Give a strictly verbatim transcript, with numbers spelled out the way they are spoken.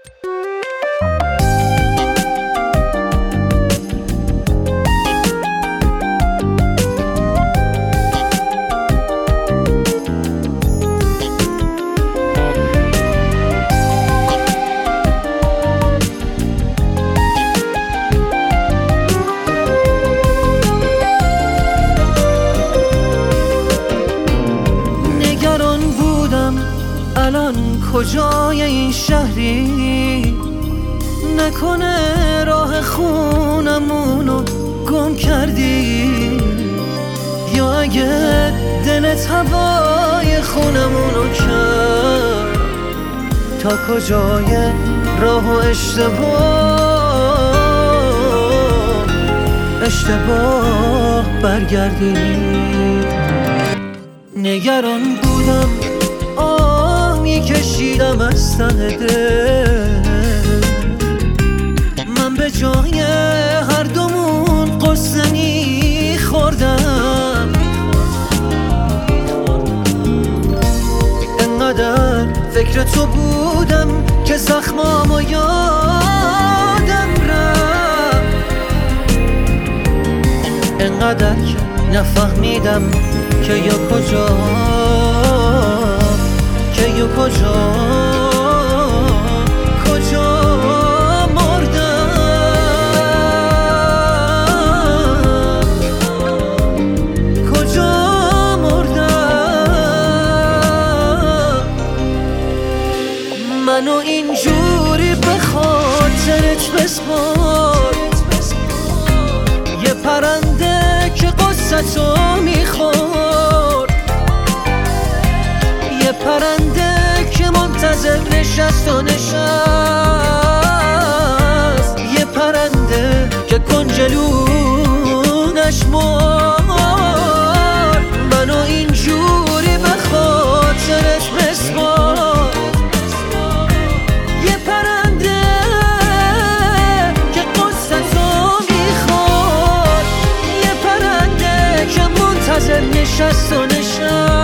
الان کجای این شهری؟ نکنه راه خونمونو گم کردی؟ یا اگه دلت هوای خونمونو کرد، تا کجای راه و اشتباه اشتباه برگردی؟ نگران بودم کشیدم از ته دل، من به جای هر دومون قصه میخوردم. انقدر فکر تو بودم که زخمامو یادم رفت، انقدر که نفهمیدم که یا کجا که یا کجا کجا مردم، کجا مردم. منو اینجوری به خاطرت بسپار، یه پرنده که قصتو میخورد، یه پرنده که منتظر نشست و نشست، یه پرنده که کنجلونش مرد. منو اینجوری به خاطرش بسپار، یه پرنده که قصتو میخورد، یه پرنده که منتظر نشست و نشست.